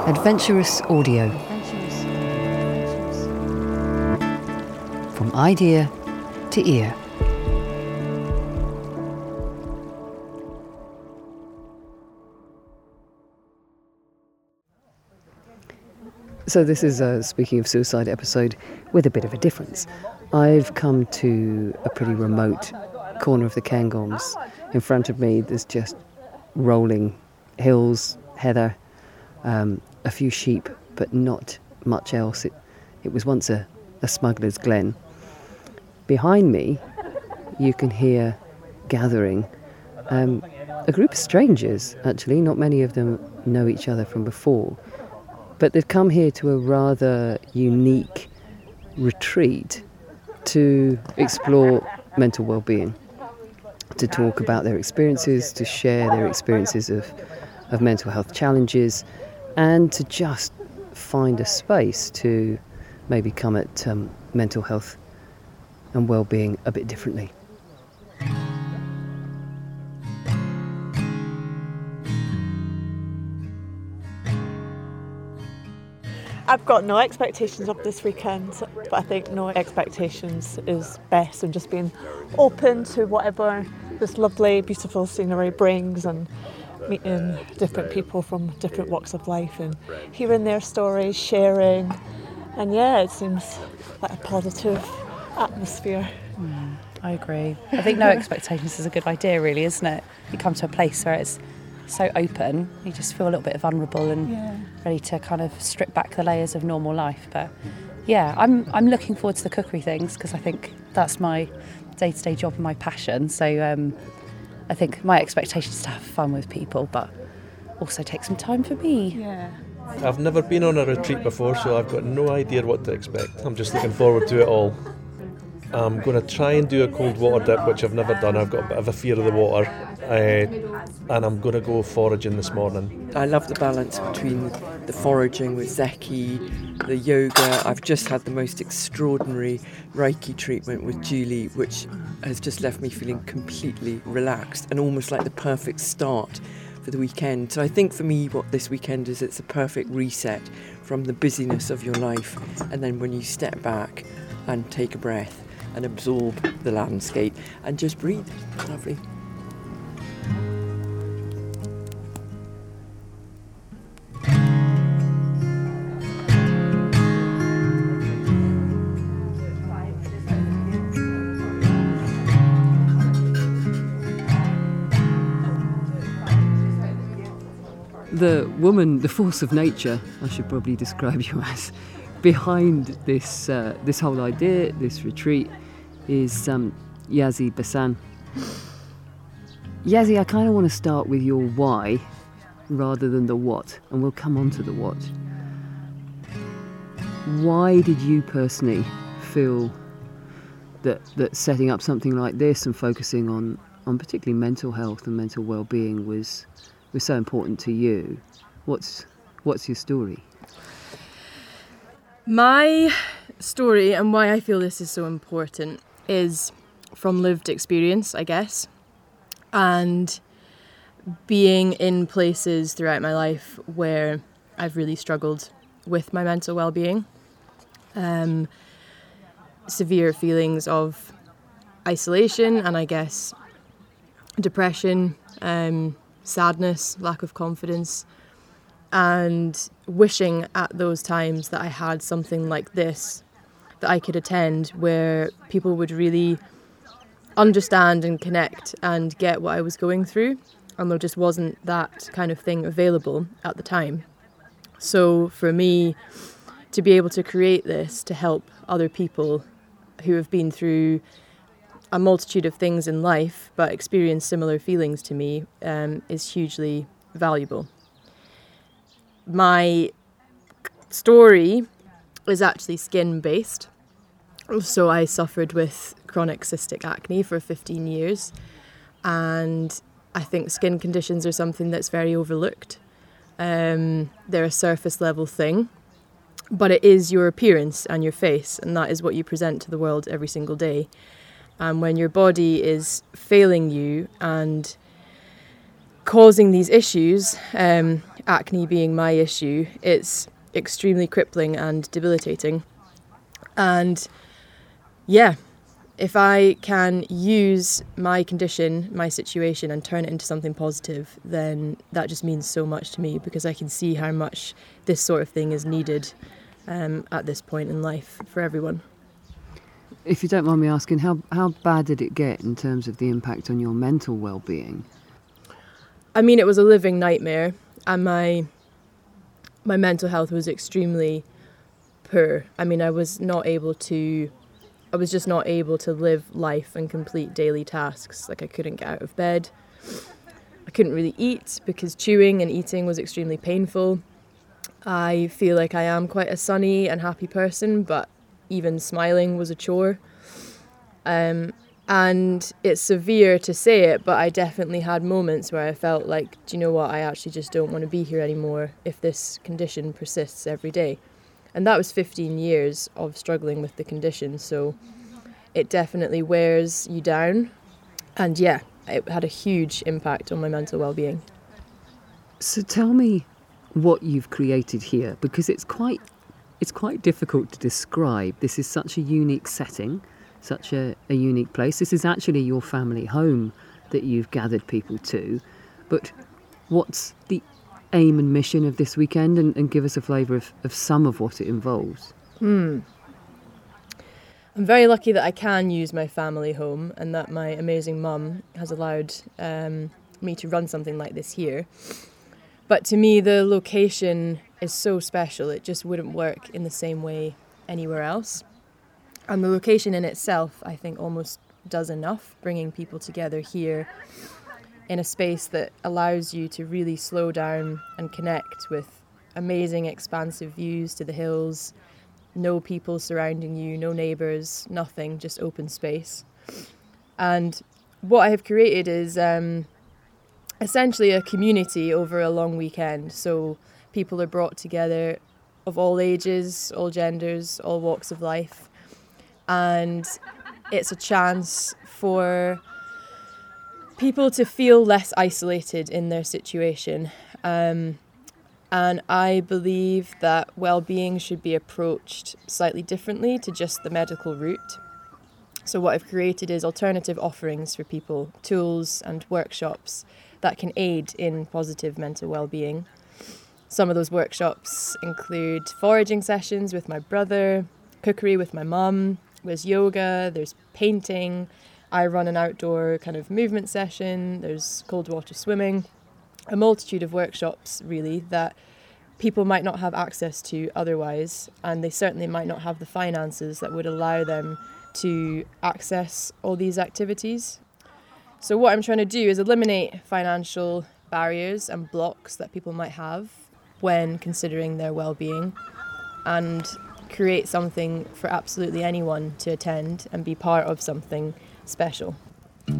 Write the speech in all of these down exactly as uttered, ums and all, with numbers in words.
Adventurous audio. From idea to ear. So this is a Speaking of Suicide episode with a bit of a difference. I've come to a pretty remote corner of the Cairngorms. In front of me there's just rolling hills, heather, um, a few sheep, but not much else. It, it was once a, a smuggler's glen. Behind me you can hear gathering um, a group of strangers, actually. Not many of them know each other from before. But they've come here to a rather unique retreat to explore mental well-being, to talk about their experiences, to share their experiences of, of mental health challenges, and to just find a space to maybe come at um, mental health and well-being a bit differently. I've got no expectations of this weekend, but I think no expectations is best, and just being open to whatever this lovely, beautiful scenery brings, and meeting different people from different walks of life and hearing their stories, sharing. And yeah, it seems like a positive atmosphere. Mm, I agree. I think no expectations is a good idea, really, isn't it? You come to a place where it's so open, you just feel a little bit vulnerable and yeah. ready to kind of strip back the layers of normal life. But yeah, I'm I'm looking forward to the cookery things, because I think that's my day-to-day job and my passion. So um, I think my expectation is to have fun with people, but also take some time for me. Yeah. I've never been on a retreat before, so I've got no idea what to expect. I'm just looking forward to it all. I'm going to try and do a cold water dip, which I've never done. I've got a bit of a fear of the water, uh, and I'm going to go foraging this morning. I love the balance between the foraging with Zeki, the yoga. I've just had the most extraordinary Reiki treatment with Julie, which has just left me feeling completely relaxed and almost like the perfect start for the weekend. So I think for me what this weekend is, it's a perfect reset from the busyness of your life, and then when you step back and take a breath and absorb the landscape and just breathe. Lovely. The woman, the force of nature, I should probably describe you as, behind this uh, this whole idea, this retreat, is um, Yazzie Bassan. Yazzie, I kind of want to start with your why rather than the what, and we'll come on to the what. Why did you personally feel that that setting up something like this and focusing on, on particularly mental health and mental well-being was was so important to you? What's what's your story? My story, and why I feel this is so important, is from lived experience, I guess, and being in places throughout my life where I've really struggled with my mental well-being. Um, severe feelings of isolation and, I guess, depression, um, sadness, lack of confidence, and wishing at those times that I had something like this that I could attend, where people would really understand and connect and get what I was going through, and there just wasn't that kind of thing available at the time. So for me to be able to create this to help other people who have been through a multitude of things in life but experience similar feelings to me um, is hugely valuable. My story is actually skin-based. So I suffered with chronic cystic acne for fifteen years, and I think skin conditions are something that's very overlooked. Um, they're a surface level thing, but it is your appearance and your face, and that is what you present to the world every single day. And when your body is failing you and causing these issues, um, acne being my issue, it's extremely crippling and debilitating. And yeah, if I can use my condition, my situation, and turn it into something positive, then that just means so much to me, because I can see how much this sort of thing is needed um, at this point in life for everyone. If you don't mind me asking, how, how bad did it get in terms of the impact on your mental well-being? I mean, it was a living nightmare, and my my mental health was extremely poor. I mean, I was not able to, I was just not able to live life and complete daily tasks. Like, I couldn't get out of bed. I couldn't really eat because chewing and eating was extremely painful. I feel like I am quite a sunny and happy person, but even smiling was a chore. Um, and it's severe to say it, but I definitely had moments where I felt like, do you know what, I actually just don't want to be here anymore if this condition persists every day. And that was fifteen years of struggling with the condition, so it definitely wears you down. And yeah, it had a huge impact on my mental well-being. So tell me what you've created here, because it's quite it's quite difficult to describe. This is such a unique setting, such a, a unique place. This is actually your family home that you've gathered people to. But what's the aim and mission of this weekend, and, and give us a flavour of, of some of what it involves? Hmm. I'm very lucky that I can use my family home and that my amazing mum has allowed um, me to run something like this here. But to me, the location is so special. It just wouldn't work in the same way anywhere else. And the location in itself, I think, almost does enough, bringing people together here in a space that allows you to really slow down and connect with amazing expansive views to the hills, no people surrounding you, no neighbours, nothing, just open space. And what I have created is um, essentially a community over a long weekend. So people are brought together of all ages, all genders, all walks of life. And it's a chance for people to feel less isolated in their situation. Um, and I believe that well-being should be approached slightly differently to just the medical route. So what I've created is alternative offerings for people, tools and workshops that can aid in positive mental well-being. Some of those workshops include foraging sessions with my brother, cookery with my mum, there's yoga, there's painting, I run an outdoor kind of movement session, there's cold water swimming, a multitude of workshops really that people might not have access to otherwise, and they certainly might not have the finances that would allow them to access all these activities. So what I'm trying to do is eliminate financial barriers and blocks that people might have when considering their well-being, and create something for absolutely anyone to attend and be part of something special. I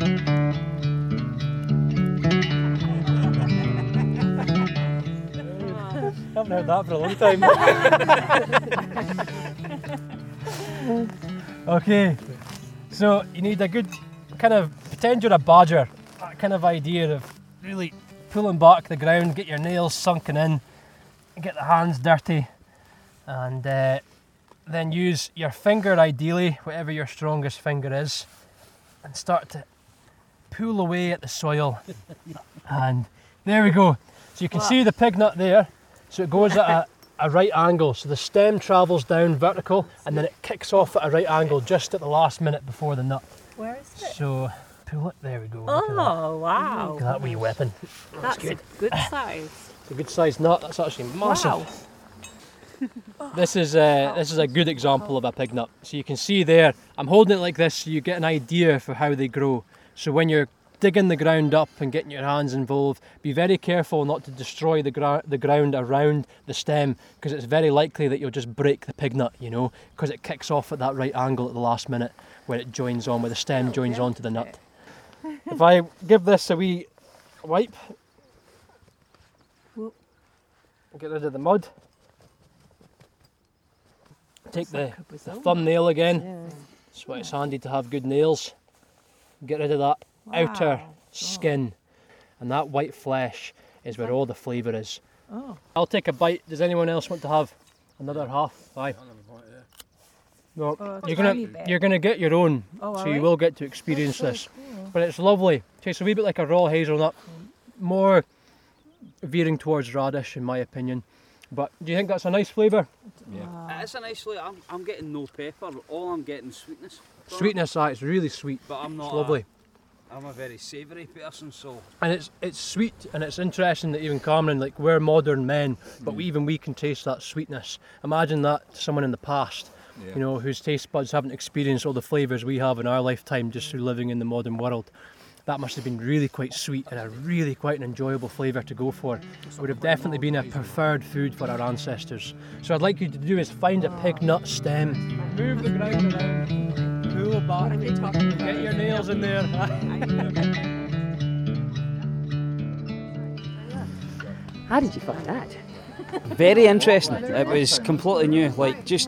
haven't heard that for a long time. Okay, so you need a good kind of, pretend you're a badger, that kind of idea of really pulling back the ground, get your nails sunken in, get the hands dirty, and uh, then use your finger ideally, whatever your strongest finger is, and start to pull away at the soil. And there we go. So you can see the pig nut there. So it goes at a, a right angle. So the stem travels down vertical and then it kicks off at a right angle just at the last minute before the nut. Where is it? So pull it. There we go. Oh, wow. Look at that wee weapon. That's, That's good. a good size. It's a good sized nut. That's actually massive. Wow. This is uh, this is a good example of a pig nut. So you can see there, I'm holding it like this so you get an idea for how they grow. So when you're digging the ground up and getting your hands involved, be very careful not to destroy the, gra- the ground around the stem, because it's very likely that you'll just break the pig nut, you know, because it kicks off at that right angle at the last minute where it joins on, where the stem joins onto the nut. If I give this a wee wipe, get rid of the mud, take the, the thumbnail again. That's why it's handy to have good nails. Get rid of that outer skin, and that white flesh is where all the flavour is. Oh. I'll take a bite. Does anyone else want to have another half? Aye. No, Oh, you're gonna you're gonna get your own, Oh, so are you we? will get to experience this. But it's lovely. Tastes a wee bit like a raw hazelnut, more veering towards radish in my opinion. But do you think that's a nice flavour? Yeah. It's a nice flavour. I'm, I'm getting no pepper. All I'm getting is sweetness. from it. Sweetness, aye, it's really sweet. But I'm not. It's lovely. A, I'm a very savoury person, so. And it's it's sweet, and it's interesting that even Cameron, like we're modern men, but we, even we can taste that sweetness. Imagine that to someone in the past, Yeah. you know, whose taste buds haven't experienced all the flavours we have in our lifetime just through living in the modern world. That must have been really quite sweet and a really quite an enjoyable flavour to go for. It would have definitely been a preferred food for our ancestors. So I'd like you to do is find a pig nut stem, move the ground around, pull back, get your nails in there. How did you find that? Very interesting. It was completely new. Like, just.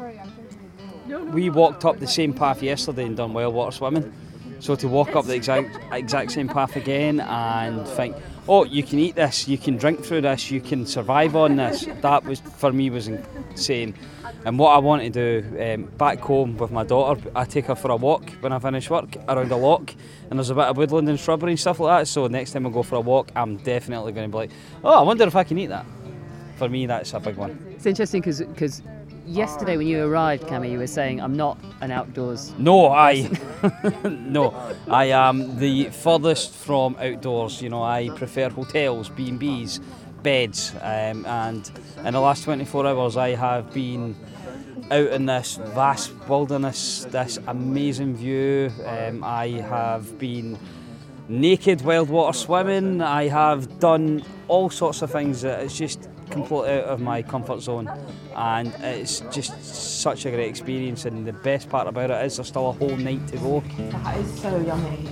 We walked up the same path yesterday and done well water swimming. So to walk up the exact exact same path again and think, oh, you can eat this, you can drink through this, you can survive on this, that was, for me, was insane. And what I want to do, um, back home with my daughter, I take her for a walk when I finish work around a loch, and there's a bit of woodland and shrubbery and stuff like that, so next time I go for a walk, I'm definitely going to be like, oh, I wonder if I can eat that. For me, that's a big one. It's interesting because yesterday when you arrived, Cammy, you were saying, I'm not an outdoors... No, I... no, I am the furthest from outdoors. You know, I prefer hotels, B and Bs, beds, um, and in the last twenty-four hours I have been out in this vast wilderness, this amazing view. Um, I have been naked wild water swimming. I have done all sorts of things that it's just completely out of my comfort zone, and it's just such a great experience, and the best part about it is there's still a whole night to go. That is so yummy.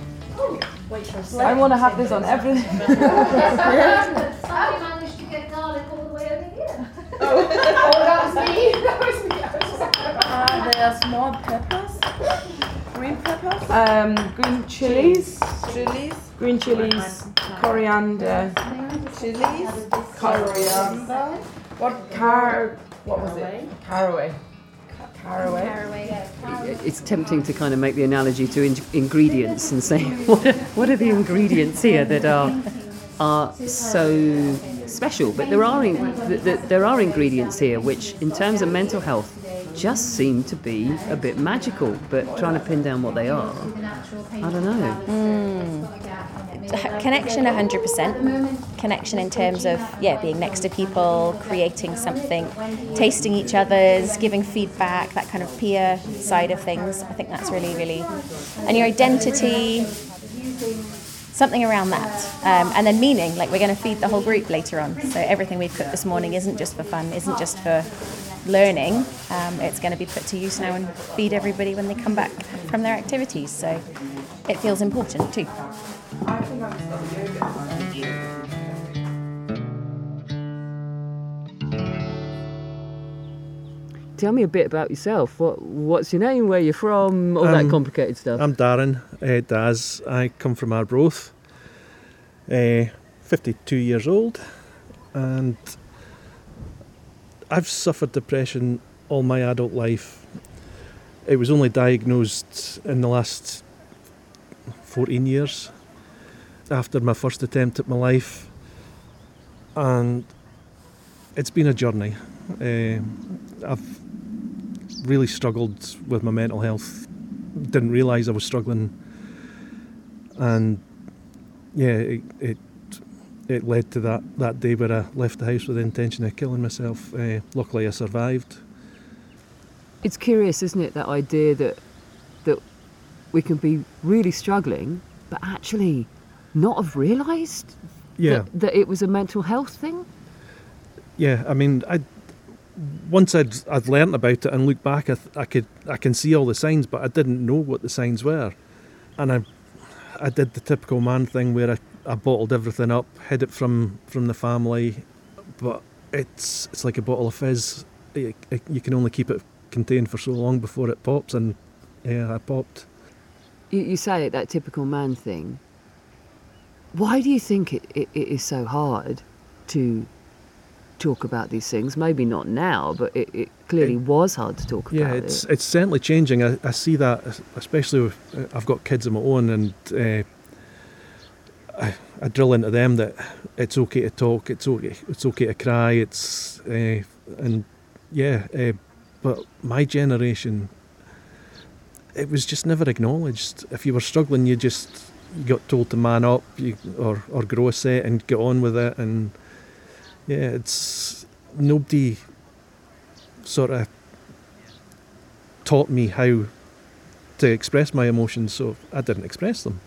I want to have this on everything. How you managed to get garlic all the way over here? Oh, that was me. That was me. Uh, there are small peppers, green peppers, um, green chilies, chilies, green chilies, coriander, chilies, coriander. What car? What was it? Caraway. Caraway. Caraway. It's tempting to kind of make the analogy to in- ingredients and say, what are, what are the ingredients here that are are so special? But there are in, th- th- there are ingredients here which, in terms of mental health, just seem to be a bit magical. But trying to pin down what they are, I don't know. Mm. Connection one hundred percent. Connection in terms of, yeah, being next to people, creating something, tasting each other's, giving feedback, that kind of peer side of things. I think that's really, really... And your identity, something around that. Um, and then meaning, like we're going to feed the whole group later on. So everything we've cooked this morning isn't just for fun, isn't just for learning. Um, it's going to be put to use now and feed everybody when they come back from their activities. So it feels important too. Tell me a bit about yourself. What, what's your name? Where you're from? All um, that complicated stuff. I'm Darren uh, Daz. I come from Arbroath. Uh, fifty-two years old, and I've suffered depression all my adult life. It was only diagnosed in the last fourteen years after my first attempt at my life, and it's been a journey. Uh, I've really struggled with my mental health. Didn't realise I was struggling, and yeah, it, it it led to that, that day where I left the house with the intention of killing myself. Uh, luckily, I survived. It's curious, isn't it, that idea that that we can be really struggling, but actually not have realised yeah. that, that it was a mental health thing. Yeah, I mean, I. Once I'd I'd learnt about it and looked back, I, th- I could I can see all the signs, but I didn't know what the signs were, and I I did the typical man thing where I, I bottled everything up, hid it from, from the family, but it's it's like a bottle of fizz. It, it, you can only keep it contained for so long before it pops, and yeah, I popped. You, you say it, that typical man thing. Why do you think it, it, it is so hard to talk about these things. Maybe not now, but it, it clearly it, was hard to talk yeah, about. Yeah, it's it. it's certainly changing. I, I see that, especially with, uh, I've got kids of my own, and uh, I, I drill into them that it's okay to talk, it's okay, it's okay to cry, it's uh, and yeah, uh, but my generation, it was just never acknowledged. If you were struggling, you just you got told to man up, you, or or grow a set and get on with it, and yeah, it's nobody sort of taught me how to express my emotions, so I didn't express them.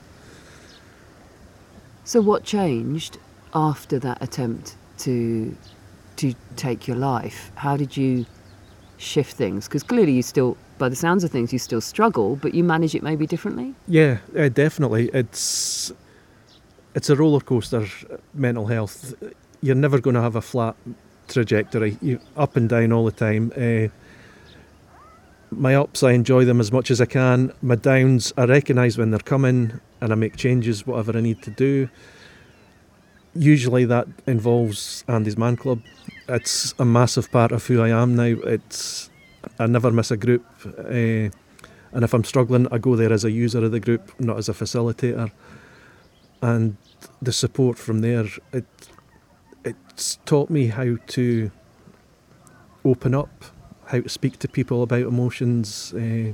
So what changed after that attempt to to take your life? How did you shift things? Because clearly you still, by the sounds of things, you still struggle, but you manage it maybe differently? Yeah, uh, definitely. It's it's a roller coaster, mental health. You're never going to have a flat trajectory. You're up and down all the time. Uh, my ups, I enjoy them as much as I can. My downs, I recognise when they're coming and I make changes, whatever I need to do. Usually that involves Andy's Man Club. It's a massive part of who I am now. It's I never miss a group. Uh, and if I'm struggling, I go there as a user of the group, not as a facilitator. And the support from there, it it's taught me how to open up, how to speak to people about emotions. Uh,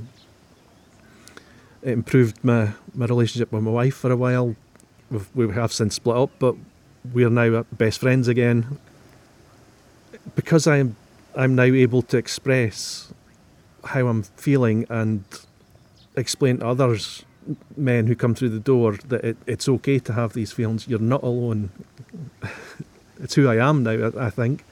it improved my, my relationship with my wife for a while. We've, we have since split up, but we're now best friends again. Because I'm I'm now able to express how I'm feeling and explain to others, men who come through the door, that it, it's okay to have these feelings. You're not alone. It's who I am now, I, I think.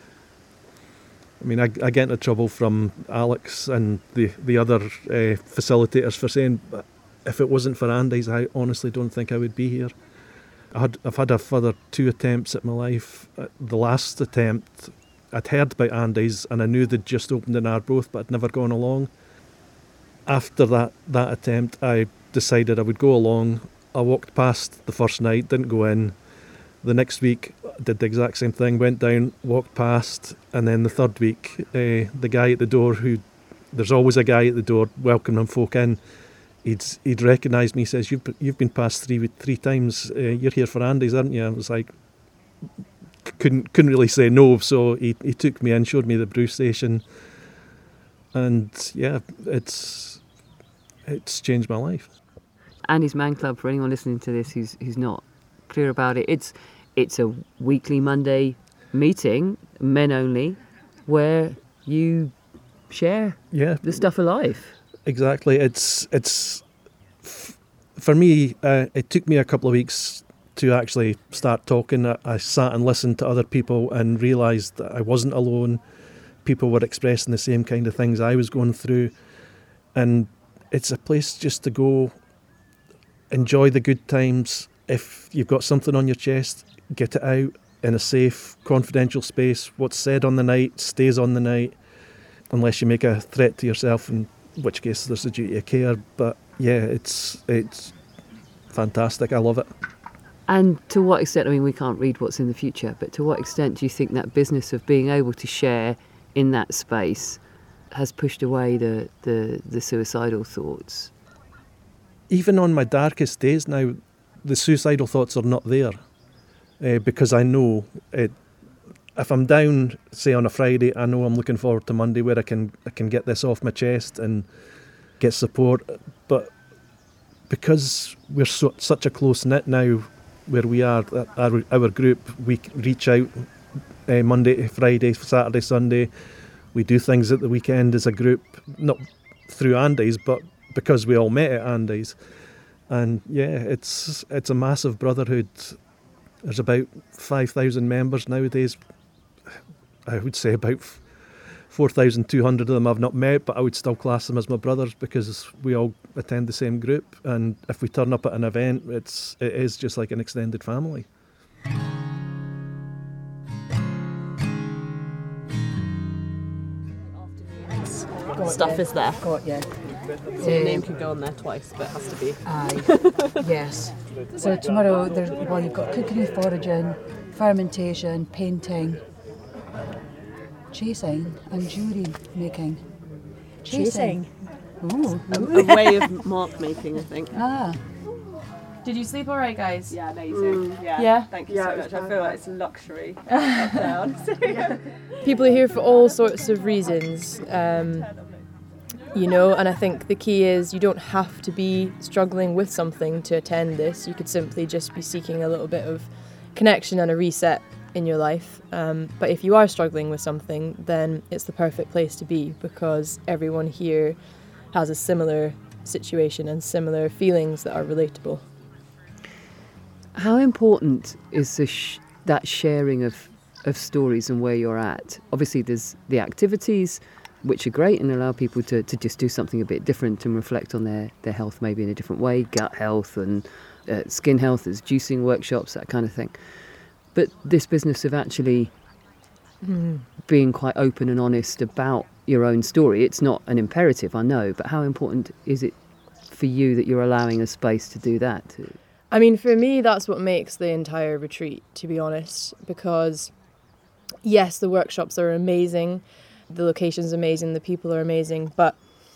I mean, I, I get into trouble from Alex and the, the other uh, facilitators for saying, if it wasn't for Andy's, I honestly don't think I would be here. I had, I've had a further two attempts at my life. The last attempt, I'd heard about Andy's and I knew they'd just opened in Arbroath, but I'd never gone along. After that, that attempt, I decided I would go along. I walked past the first night, didn't go in. The next week, did the exact same thing, went down, walked past, and then the third week, uh, the guy at the door who, there's always a guy at the door welcoming folk in, he'd he'd recognised me, he says, you've, you've been past three three times, uh, you're here for Andy's, aren't you? I was like, couldn't couldn't really say no, so he, he took me in, showed me the brew station, and yeah, it's it's changed my life. Andy's Man Club, for anyone listening to this who's who's not clear about it, it's it's a weekly Monday meeting, men only, where you share yeah. the stuff of life. Exactly. It's it's f- for me. Uh, it took me a couple of weeks to actually start talking. I, I sat and listened to other people and realised that I wasn't alone. People were expressing the same kind of things I was going through, and it's a place just to go, enjoy the good times. If you've got something on your chest, get it out in a safe, confidential space. What's said on the night stays on the night, unless you make a threat to yourself, in which case there's a duty of care. But yeah, it's it's fantastic. I love it. And to what extent, I mean, we can't read what's in the future, but to what extent do you think that business of being able to share in that space has pushed away the, the, the suicidal thoughts? Even on my darkest days now, the suicidal thoughts are not there, uh, because I know it, if I'm down, say on a Friday, I know I'm looking forward to Monday where I can I can get this off my chest and get support. But because we're so, such a close knit now, where we are, our, our group, we reach out uh, Monday, Friday, Saturday, Sunday. We do things at the weekend as a group, not through Andy's, but because we all met at Andy's. And yeah, it's it's a massive brotherhood. There's about five thousand members nowadays. I would say about four thousand two hundred of them I've not met, but I would still class them as my brothers because we all attend the same group. And if we turn up at an event, it's it is just like an extended family. Stuff is there. Got, yeah. So your name can go on there twice, but it has to be. Aye, yes. So tomorrow, there's, well, you've got cookery, foraging, fermentation, painting, chasing and jewellery making. Chasing? Ooh. A, a way of mark making, I think. Ah. Did you sleep all right, guys? Yeah, amazing. Mm. Yeah. Yeah? Thank you Yeah, so it much. was I feel fine. like it's a luxury up there, honestly. People are here for all sorts of reasons, um, you know, and I think the key is you don't have to be struggling with something to attend this. You could simply just be seeking a little bit of connection and a reset in your life. Um, but if you are struggling with something, then it's the perfect place to be, because everyone here has a similar situation and similar feelings that are relatable. How important is the sh- that sharing of, of stories and where you're at? Obviously, there's the activities, which are great and allow people to, to just do something a bit different and reflect on their, their health maybe in a different way, gut health and uh, skin health, there's juicing workshops, that kind of thing. But this business of actually mm. being quite open and honest about your own story, it's not an imperative, I know, but how important is it for you that you're allowing a space to do that? I mean, for me, that's what makes the entire retreat, to be honest, because yes, the workshops are amazing, the location's amazing, the people are amazing, but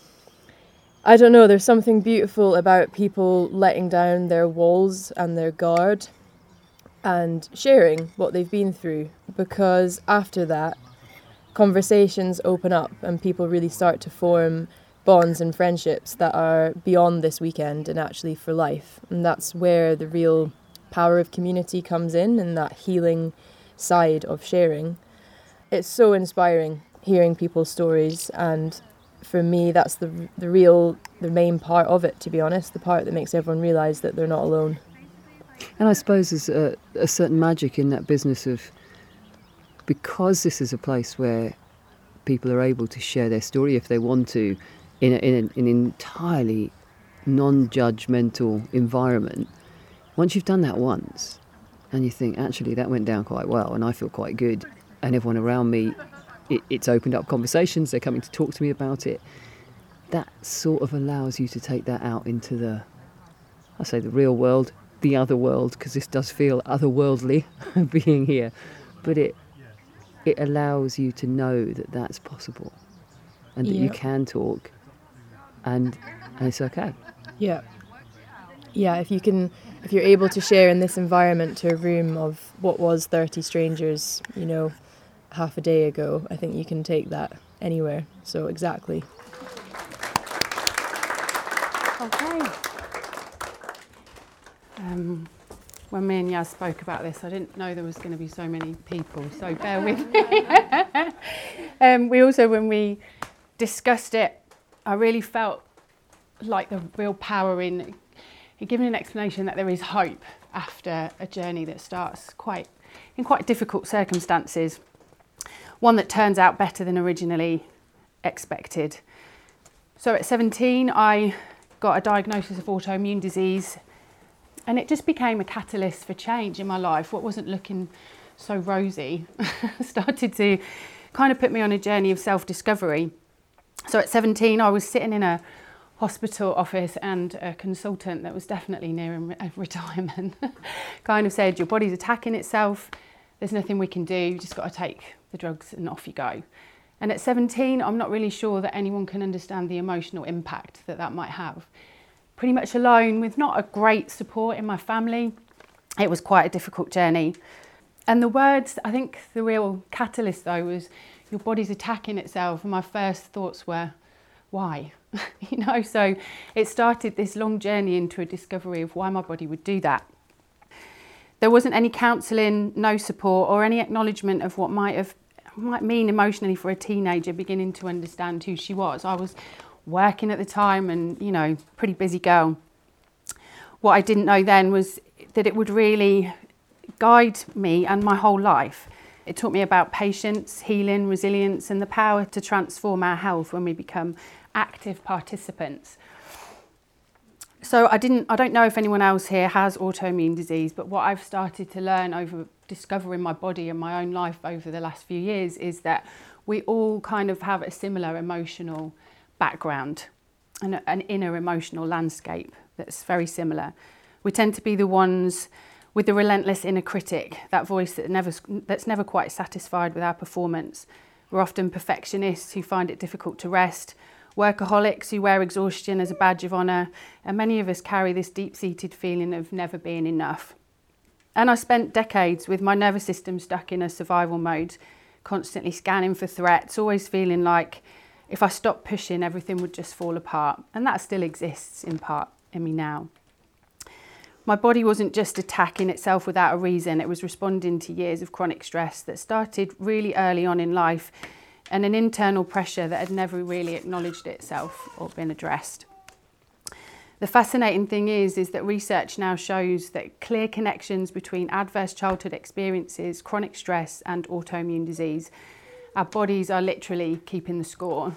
I don't know, there's something beautiful about people letting down their walls and their guard and sharing what they've been through, because after that, conversations open up and people really start to form bonds and friendships that are beyond this weekend and actually for life. And that's where the real power of community comes in, and that healing side of sharing. It's so inspiring hearing people's stories, and for me that's the the real, the main part of it, to be honest, the part that makes everyone realise that they're not alone. And I suppose there's a, a certain magic in that business of, because this is a place where people are able to share their story if they want to, in, a, in a, an entirely non-judgmental environment. Once you've done that once, and you think, actually, that went down quite well, and I feel quite good, and everyone around me, it, it's opened up conversations, they're coming to talk to me about it, that sort of allows you to take that out into the, I say the real world, the other world, because this does feel otherworldly being here, but it it allows you to know that that's possible and that yeah. you can talk and, and it's okay. Yeah. Yeah, if you can, if you're able to share in this environment to a room of what was thirty strangers, you know, half a day ago, I think you can take that anywhere. So exactly. Okay. Um, when me and Yaz spoke about this, I didn't know there was going to be so many people, so bear with me. um, we also, when we discussed it, I really felt like the real power in, in giving an explanation that there is hope after a journey that starts quite in quite difficult circumstances, one that turns out better than originally expected. So at seventeen, I got a diagnosis of autoimmune disease, and it just became a catalyst for change in my life. What wasn't looking so rosy started to kind of put me on a journey of self-discovery. So at seventeen, I was sitting in a hospital office, and a consultant that was definitely nearing retirement kind of said, your body's attacking itself, there's nothing we can do, you just got to take the drugs and off you go. And at seventeen, I'm not really sure that anyone can understand the emotional impact that that might have. Pretty much alone with not a great support in my family. It was quite a difficult journey. And the words, I think the real catalyst though was, your body's attacking itself. And my first thoughts were, why? you know, so it started this long journey into a discovery of why my body would do that. There wasn't any counselling, no support, or any acknowledgement of what might have might mean emotionally for a teenager beginning to understand who she was. I was working at the time and, you know, pretty busy girl. What I didn't know then was that it would really guide me and my whole life. It taught me about patience, healing, resilience, and the power to transform our health when we become active participants. So I didn't, I don't know if anyone else here has autoimmune disease, but what I've started to learn over discovering my body and my own life over the last few years is that we all kind of have a similar emotional background and an inner emotional landscape that's very similar. We tend to be the ones with the relentless inner critic, that voice that never, that's never quite satisfied with our performance. We're often perfectionists who find it difficult to rest, workaholics who wear exhaustion as a badge of honour, and many of us carry this deep-seated feeling of never being enough. And I spent decades with my nervous system stuck in a survival mode, constantly scanning for threats, always feeling like if I stopped pushing, everything would just fall apart. And that still exists in part in me now. My body wasn't just attacking itself without a reason, it was responding to years of chronic stress that started really early on in life and an internal pressure that had never really acknowledged itself or been addressed. The fascinating thing is, is that research now shows that clear connections between adverse childhood experiences, chronic stress and autoimmune disease. Our bodies are literally keeping the score.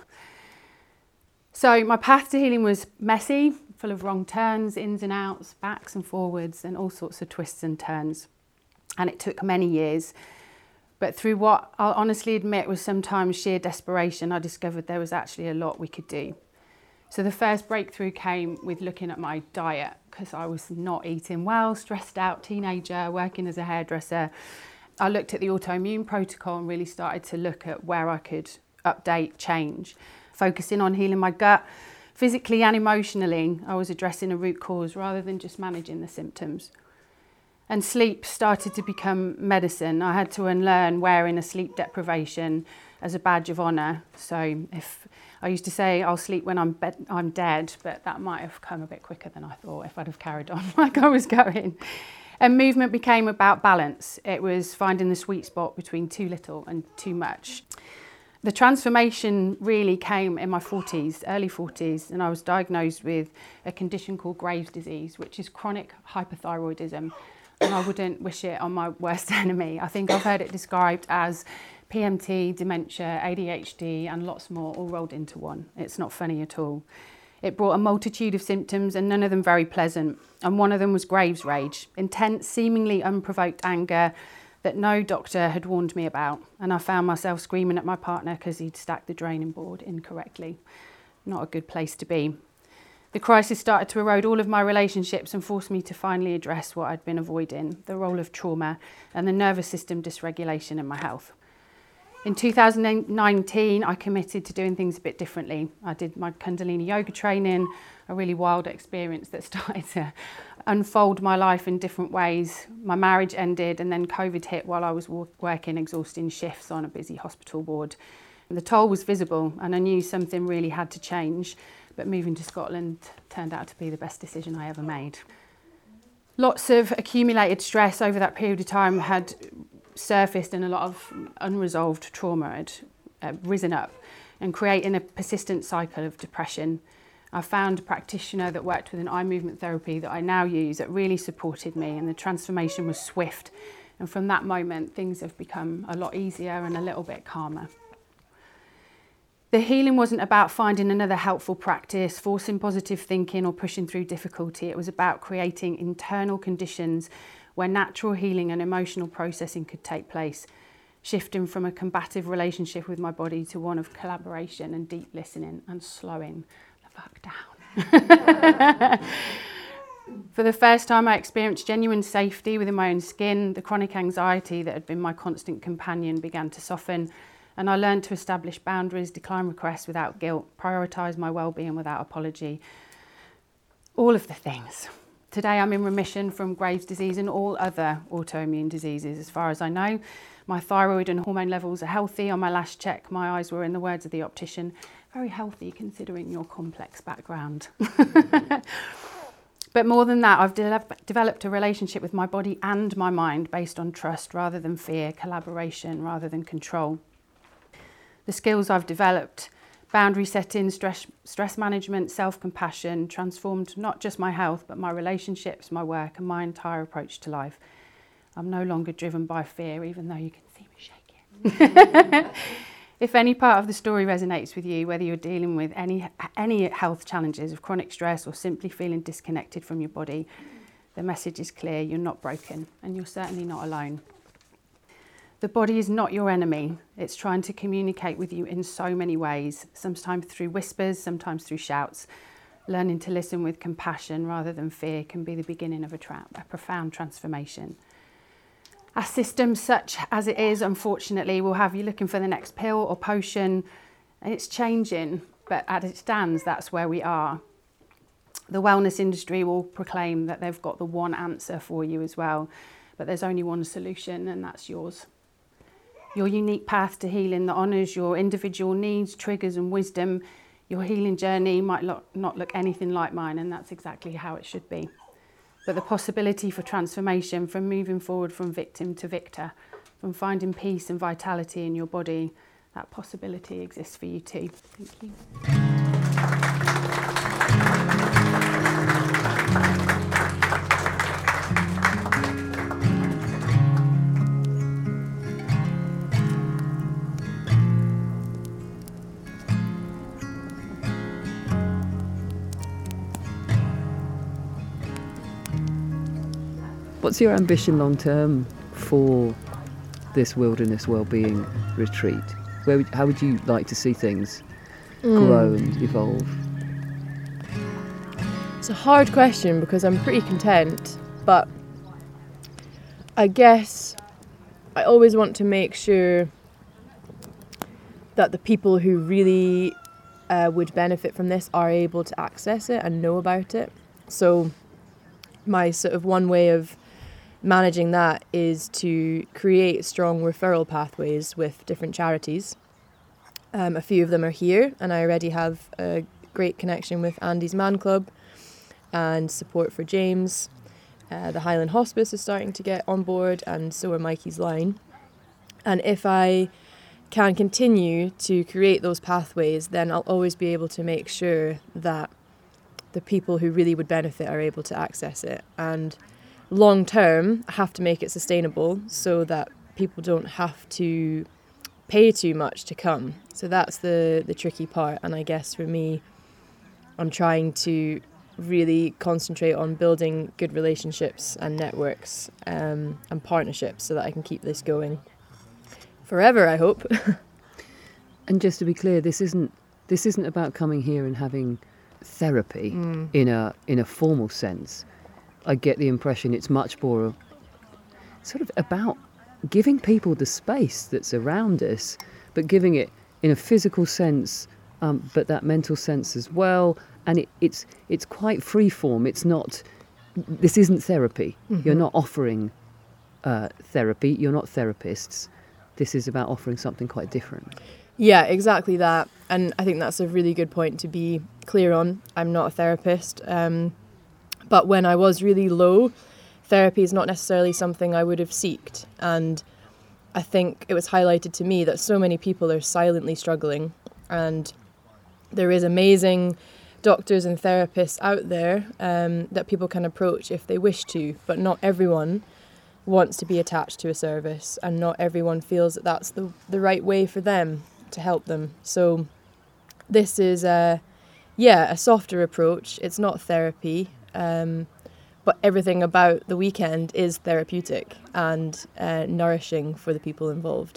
So my path to healing was messy, full of wrong turns, ins and outs, backs and forwards, and all sorts of twists and turns. And it took many years. But through what I'll honestly admit was sometimes sheer desperation, I discovered there was actually a lot we could do. So the first breakthrough came with looking at my diet, because I was not eating well, stressed out teenager, working as a hairdresser. I looked at the autoimmune protocol and really started to look at where I could update, change, focusing on healing my gut. Physically and emotionally, I was addressing a root cause rather than just managing the symptoms. And sleep started to become medicine. I had to unlearn wearing a sleep deprivation as a badge of honour. So if I used to say I'll sleep when I'm bed- I'm dead, but that might have come a bit quicker than I thought if I'd have carried on like I was going. And movement became about balance. It was finding the sweet spot between too little and too much. The transformation really came in my forties, early forties, and I was diagnosed with a condition called Graves' disease, which is chronic hypothyroidism. And I wouldn't wish it on my worst enemy. I think I've heard it described as P M T, dementia, A D H D, and lots more all rolled into one. It's not funny at all. It brought a multitude of symptoms and none of them very pleasant. And one of them was Graves' rage, intense, seemingly unprovoked anger that no doctor had warned me about. And I found myself screaming at my partner because he'd stacked the draining board incorrectly. Not a good place to be. The crisis started to erode all of my relationships and forced me to finally address what I'd been avoiding, the role of trauma and the nervous system dysregulation in my health. In two thousand nineteen, I committed to doing things a bit differently. I did my Kundalini yoga training, a really wild experience that started to unfold my life in different ways. My marriage ended and then COVID hit while I was working exhausting shifts on a busy hospital ward. And the toll was visible and I knew something really had to change, but moving to Scotland turned out to be the best decision I ever made. Lots of accumulated stress over that period of time had surfaced and a lot of unresolved trauma had uh, risen up and creating a persistent cycle of depression. I found a practitioner that worked with an eye movement therapy that I now use that really supported me, and the transformation was swift. And from that moment, things have become a lot easier and a little bit calmer. The healing wasn't about finding another helpful practice, forcing positive thinking or pushing through difficulty. It was about creating internal conditions where natural healing and emotional processing could take place, shifting from a combative relationship with my body to one of collaboration and deep listening and slowing the fuck down. For the first time, I experienced genuine safety within my own skin. The chronic anxiety that had been my constant companion began to soften, and I learned to establish boundaries, decline requests without guilt, prioritise my well-being without apology. All of the things. Today I'm in remission from Graves' disease and all other autoimmune diseases. As far as I know, my thyroid and hormone levels are healthy. On my last check, my eyes were, in the words of the optician, very healthy considering your complex background. But more than that, I've de- developed a relationship with my body and my mind based on trust rather than fear, collaboration rather than control. The skills I've developed, boundary setting, stress, stress management, self-compassion, transformed not just my health, but my relationships, my work, and my entire approach to life. I'm no longer driven by fear, even though you can see me shaking. If any part of the story resonates with you, whether you're dealing with any, any health challenges of chronic stress or simply feeling disconnected from your body, the message is clear: you're not broken, and you're certainly not alone. The body is not your enemy. It's trying to communicate with you in so many ways, sometimes through whispers, sometimes through shouts. Learning to listen with compassion rather than fear can be the beginning of a, tra- a profound transformation. Our system, such as it is, unfortunately, will have you looking for the next pill or potion, and it's changing, but as it stands, that's where we are. The wellness industry will proclaim that they've got the one answer for you as well, but there's only one solution, and that's yours. Your unique path to healing that honours your individual needs, triggers and wisdom. Your healing journey might lo- not look anything like mine, and that's exactly how it should be. But the possibility for transformation, from moving forward from victim to victor, from finding peace and vitality in your body, that possibility exists for you too. Thank you. What's your ambition long term for this wilderness wellbeing retreat? Where would, how would you like to see things mm. grow and evolve? It's a hard question because I'm pretty content, but I guess I always want to make sure that the people who really uh, would benefit from this are able to access it and know about it. So my sort of one way of managing that is to create strong referral pathways with different charities. Um, a few of them are here, and I already have a great connection with Andy's Man Club and support for James. Uh, the Highland Hospice is starting to get on board, and so are Mikey's Line. And if I can continue to create those pathways, then I'll always be able to make sure that the people who really would benefit are able to access it. And long term, I have to make it sustainable so that people don't have to pay too much to come. So that's the, the tricky part. And I guess for me, I'm trying to really concentrate on building good relationships and networks um, and partnerships so that I can keep this going forever, I hope. And just to be clear, this isn't this isn't about coming here and having therapy mm. in a in a formal sense. I get the impression it's much more sort of about giving people the space that's around us, but giving it in a physical sense, um, but that mental sense as well. And it, it's it's quite free form. It's not. This isn't therapy. Mm-hmm. You're not offering uh, therapy. You're not therapists. This is about offering something quite different. Yeah, exactly that. And I think that's a really good point to be clear on. I'm not a therapist. Um, But when I was really low, therapy is not necessarily something I would have sought. And I think it was highlighted to me that so many people are silently struggling. And there is amazing doctors and therapists out there um, that people can approach if they wish to. But not everyone wants to be attached to a service. And not everyone feels that that's the, the right way for them to help them. So this is, a, yeah, a softer approach. It's not therapy. Um, but everything about the weekend is therapeutic and uh, nourishing for the people involved.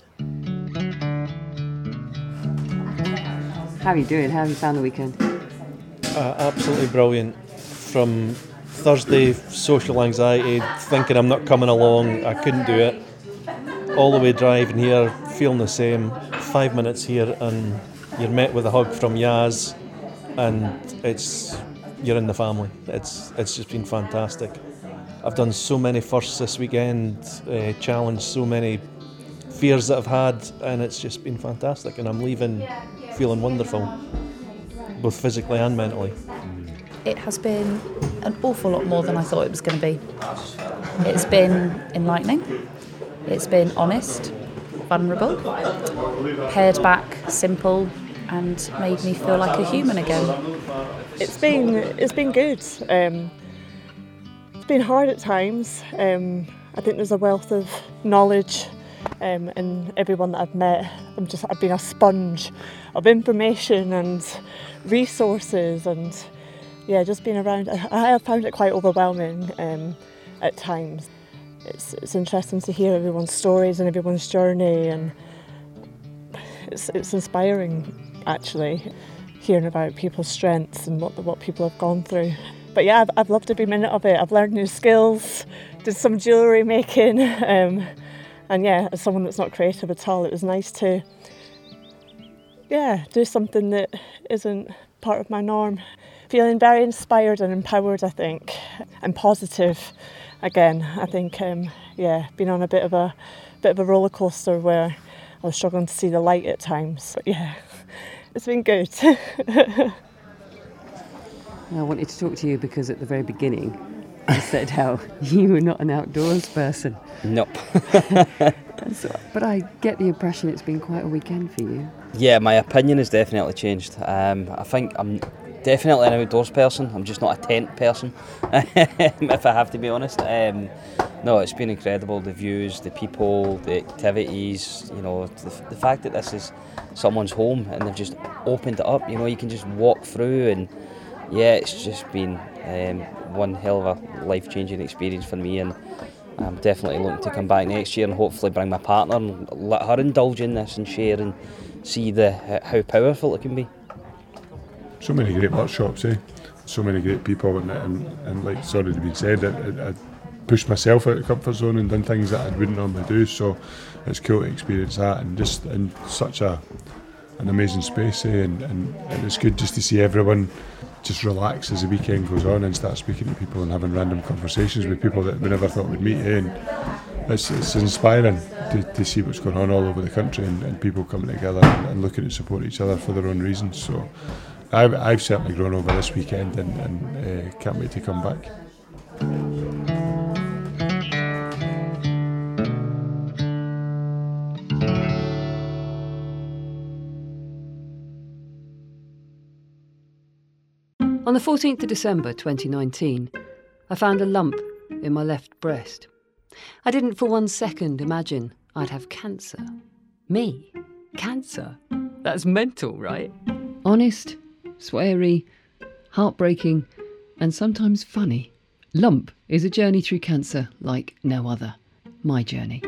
How are you doing? How have you found the weekend? Uh, absolutely brilliant. From Thursday, social anxiety, thinking I'm not coming along, I couldn't do it. All the way driving here, feeling the same. Five minutes here and you're met with a hug from Yaz, and it's... you're in the family. It's it's just been fantastic. I've done so many firsts this weekend, uh, challenged so many fears that I've had, and it's just been fantastic. And I'm leaving feeling wonderful, both physically and mentally. It has been an awful lot more than I thought it was going to be. It's been enlightening. It's been honest, vulnerable, pared back, simple, and made me feel like a human again. It's been it's been good. Um, it's been hard at times. Um, I think there's a wealth of knowledge um, in everyone that I've met. I'm just I've been a sponge of information and resources, and yeah, just being around. I, I have found it quite overwhelming um, at times. It's it's interesting to hear everyone's stories and everyone's journey, and it's it's inspiring actually. hearing about people's strengths and what what people have gone through. But yeah, I've, I've loved every minute of it. I've learned new skills, did some jewellery making, um, and yeah, as someone that's not creative at all, it was nice to yeah do something that isn't part of my norm. Feeling very inspired and empowered, I think, and positive. Again, I think um, yeah, been on a bit of a bit of a roller coaster where I was struggling to see the light at times. But yeah, it's been good. I wanted to talk to you because at the very beginning you said how you were not an outdoors person. Nope. So, but I get the impression it's been quite a weekend for you. Yeah, my opinion has definitely changed. Um, I think I'm definitely an outdoors person. I'm just not a tent person, if I have to be honest. Um, no, it's been incredible. The views, the people, the activities. You know, the, the fact that this is someone's home and they've just opened it up. You know, you can just walk through, and yeah, it's just been um, one hell of a life-changing experience for me. And I'm definitely looking to come back next year and hopefully bring my partner and let her indulge in this and share and see the how powerful it can be. So many great workshops, eh? So many great people, and, and, and like it's already been said, I, I, I pushed myself out of the comfort zone and done things that I wouldn't normally do. So it's cool to experience that, and just in such a an amazing space, eh? And, and, and it's good just to see everyone just relax as the weekend goes on and start speaking to people and having random conversations with people that we never thought we'd meet. Eh? And it's, it's inspiring to, to see what's going on all over the country, and, and people coming together and, and looking to support each other for their own reasons. So I've, I've certainly grown over this weekend, and, and uh, can't wait to come back. On the fourteenth of December twenty nineteen, I found a lump in my left breast. I didn't for one second imagine I'd have cancer. Me? Cancer? That's mental, right? Honest, sweary, heartbreaking, and sometimes funny. Lump is a journey through cancer like no other. My journey.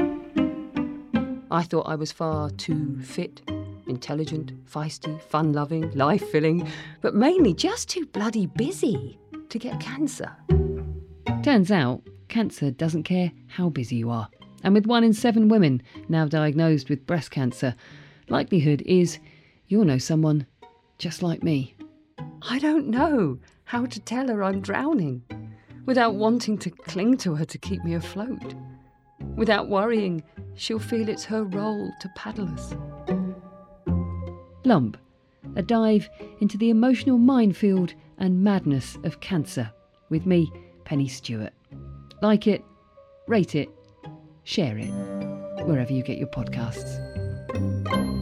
I thought I was far too fit, intelligent, feisty, fun-loving, life-filling, but mainly just too bloody busy to get cancer. Turns out, cancer doesn't care how busy you are. And with one in seven women now diagnosed with breast cancer, likelihood is you'll know someone just like me. I don't know how to tell her I'm drowning without wanting to cling to her to keep me afloat, without worrying she'll feel it's her role to paddle us. Lump, a dive into the emotional minefield and madness of cancer with me, Penny Stewart. Like it, rate it, share it, wherever you get your podcasts.